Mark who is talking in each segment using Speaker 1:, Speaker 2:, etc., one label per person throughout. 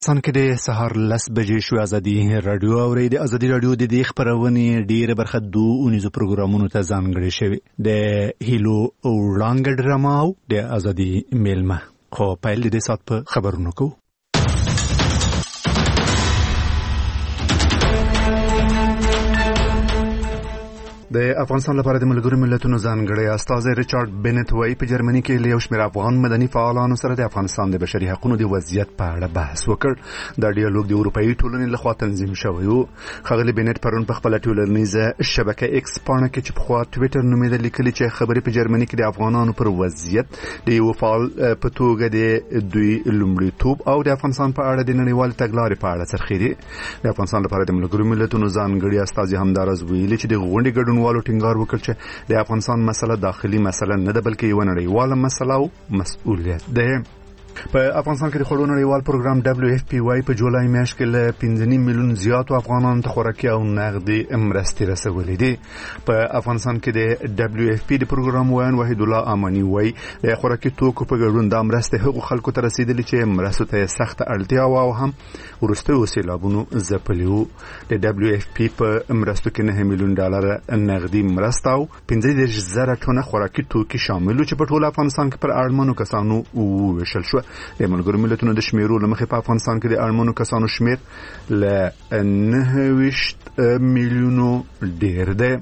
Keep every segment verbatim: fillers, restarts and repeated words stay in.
Speaker 1: سان کې د سهار لس بجې شو. ازادي رادیو اوري د ازادي رادیو د دې خبرونه ډیره برخه دوه اونیزو پروګرامونو ته ځانګړي شوی د هیلو وړاندې ډرامه او د ازادي میلمه. خو پیل د دې سات په خبرونو کو. د افغانستان لپاره د ملګرو ملتونو ځانګړی استازی ریچارډ بنت وایي په جرمني کې له یو شمېر افغان مدني فعالانو سره د افغانستان د بشري حقوقو د وضعیت په اړه بحث وکړ. دا ډیالوګ د اروپایي ټولنې لخوا تنظیم شوی و. ښاغلي بنت پرون په خپله ټولنیزه شبکه ایکس پاڼه کې چې پخوا ټویټر نومېده لیکلي چې خبرې په جرمني کې د افغانانو پر وضعیت د یو فعال په توګه د دوی لومړیتوب او د افغانستان په اړه د نړیوال تګلارې په اړه څرخېدي. د افغانستان لپاره د ملګرو ملتونو ځانګړي استازي همداراز ویلي چې د غونډې ګډون والو ټینګار وکړ چې د افغانستان مسله داخلي مسله نه ده بلکې یو نړیواله مسله او مسؤلیت ده. په افغانستان کې د خوړو نړیوال پروګرام دبليو اف پی واي په جولای میاشت کې له پنځه نیم میلیون زیاتو افغانانو ته خوراکي او نغدي مرستې رسولې دي. په افغانستان کې د دبليو اف پی د پروګرام وایي وحید الله امانی وايي د خوراکي توکو په ګډون د مرستې حقوق خلکو ته رسیدلي چې مرستو ته سخت اړتیا و او هم ورسته سیلابونو ځپلیو. د دبليو اف پی په مرستو کې نه میلیون ډالر نغدي مرسته او پنځه دېرش زره ټنه خوراکي توکي شامل چې په ټول افغانستان کې پر اړمنو کسانو وویشل شو. د ملګرو ملتونو د شمیرو لمخې په افغانستان کې د اړمنو کسانو شمیر له نهه ویشت میلیونو ډیر دی.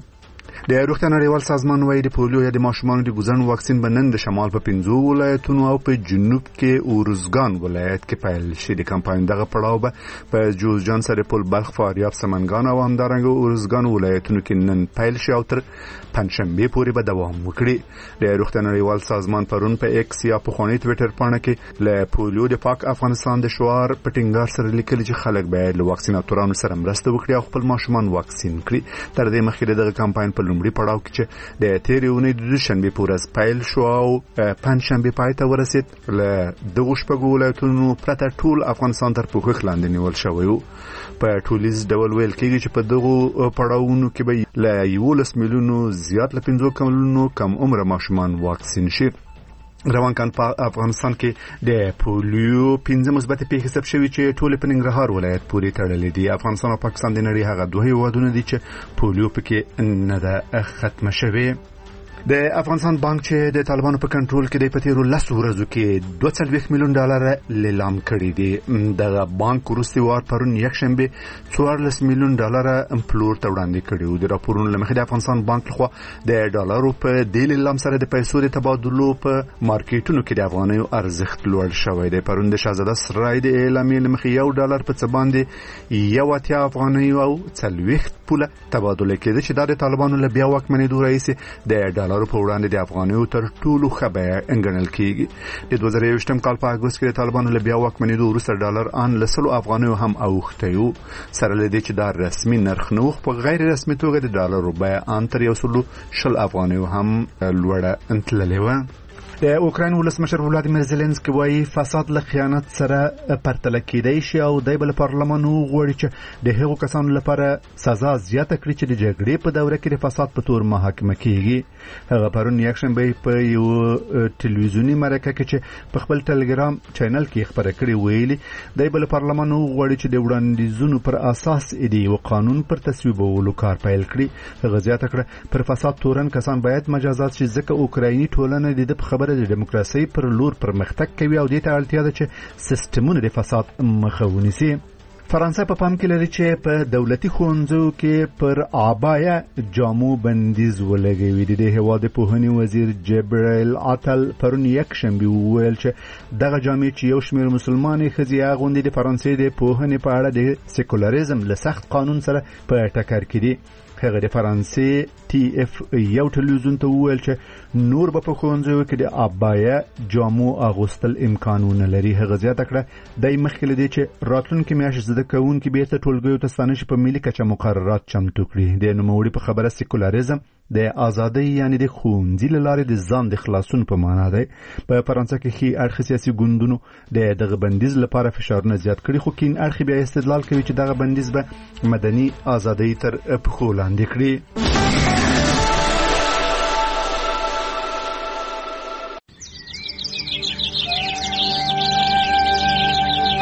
Speaker 1: د روغتیا نړیوال سازمان وايي د پولیو یا د ماشومانو د ګوزن واکسین به نن د شمال په پنځو ولایتونو او په جنوب کې اورزګان ولایت کې پیل شي. د کمپاین دغه پړاو به په جوزجان سرپل بلخ فاریاب سمنګان او همدارنګه اورزګان ولایتونو کې نن پیل شي او تر پنځشنبه پورې به دوام وکړي. د روغتیا نړیوال سازمان پرون په ایکس یا په خونی ټویټر پاڼه کې له پولیو د پاک افغانستان د شعار په ټینګار سره لیکلي چې خلک باید له واکسیناتورانو سره مرسته وکړي او خپل ماشومان واکسین کړي. تر دې مخکې دغه کمپاین په لومړي پړاو کې چې د تیرې اونۍ د دوشنبې په ورځ پیل شو او پنځشنبې پای ته ورسید. له دغو شپږو ولایتونو پرته ټول افغانستان تر پوښښ لاندې نیول شوی و. په ټولیز ډول ویل کېږي چې په دغو پړاوونو کې به له یولس میلیونو زیات له پنځو کلونو کم عمره ماشومان واکسین شي. روان کال په افغانستان کې د پولیو پنځه مثبت پیښې ثبت شوي چې ټول په ننګرهار ولایت پورې تړلې دي. افغانستان او پاکستان د نړۍ هغه دوه هیوادونه دي چې پولیو پکې نه ده ختمه شوې. د افغانستان بانک چې د طالبانو په کنټرول کې د پتیرو لسو ورځو کې دوه څلوېښت میلیون ډالر لیلام کړي دي. دغه بانک وروستي وار پرون یکشنبه څوارلس میلیون ډالر پلور ته وړاندې کړي وو. د راپورونو له مخې د افغانستان بانک لخوا د ډالرو په دې لیلام سره د پیسو د تبادلو په مارکیټونو کې د افغانیو ارزښت لوړ شوی دی. پرون د شهزاده سرای د اعلامیې له مخې یو ډالر په څه باندې یو اتیا افغانیو او څلوېښت پوله تبادله کېده چې دا د طالبانو له بیا واکمنېدو راهیسې د ډالرو په وړاندې د افغانیو تر ټولو ښه بیه ګڼل کېږي. د دوه زره یوویشتم کال په اګوست کې د طالبانو له بیا واکمنېدو وروسته ډالر ان له سلو افغانیو هم اوښتی و. سره له دې چې دا رسمي نرخ نه و په غیر رسمي توګه د ډالرو بیه ان تر یو سلو شل افغانیو هم لوړه تللې وه. د اوکراین ولسمشر ولادیمیر زيلنسکي وايي فساد له خیانت سره پرتله کېدای شي او د بل پارلمان وغواړي چې د هغو کسانو لپاره سزا زیاته کړي چې د جګړې په دوره کې د فساد په تور محاکمه کیږي. هغه پرون یکشنبه په یو ټلویزیونی مرکه کې چې په خپل ټلګرام چینل کې خبره کړې ویلي د بل پارلمان وغواړي چې د وړاندیزونو پر اساس د یو قانون پر تصویبولو کار پیل کړي. هغه زیاته کړه پر فساد تورن کسان باید مجازات شي ځکه اوکرایني ټولنه د خبره د دیموکراسي پر لور پرمختګ کوي او دې ته اړتیا ده چې سیستمونه د فساد مخه ونیسي. فرانسه په پام کې لري چې په دولتي ښوونځیو کې پر عبایا جامو بندیز ولګوي. د دې هیواد پوهنې وزیر جبرائیل عطل پرون یکشنبه وویل چې دغه جامې چې یو شمېر مسلمانې ښځې اغوندي د فرانسې د پوهنې په اړه د سیکولریزم له سخت قانون سره په ټکر کې دي. هغه د فرانسې ټي اف یو ټلویزیون ته وویل چې نور به په ښوونځیو کې د عبایا جامو اغوستل امکانونه لري. هغه زیاته کړه د مخکې لدی چې راتلونکي میاشت زده کوونکي بیرته ټولګیو ته ستانه شي په ملي کچه مقررات چمتو کړي. د نوموړي په خبره سیکولریزم د ازادۍ یعنی د ښوونځي له لارې د ځان د خلاصون په معنا دی. په فرانسه کې ښي اړخ سیاسي ګوندونو د دغه بندیز لپاره فشارونه زیات کړي خو کین اړخ بیا استدلال کوي چې دغه بندیز به مدني ازادۍ تر پښو لاندې کړي.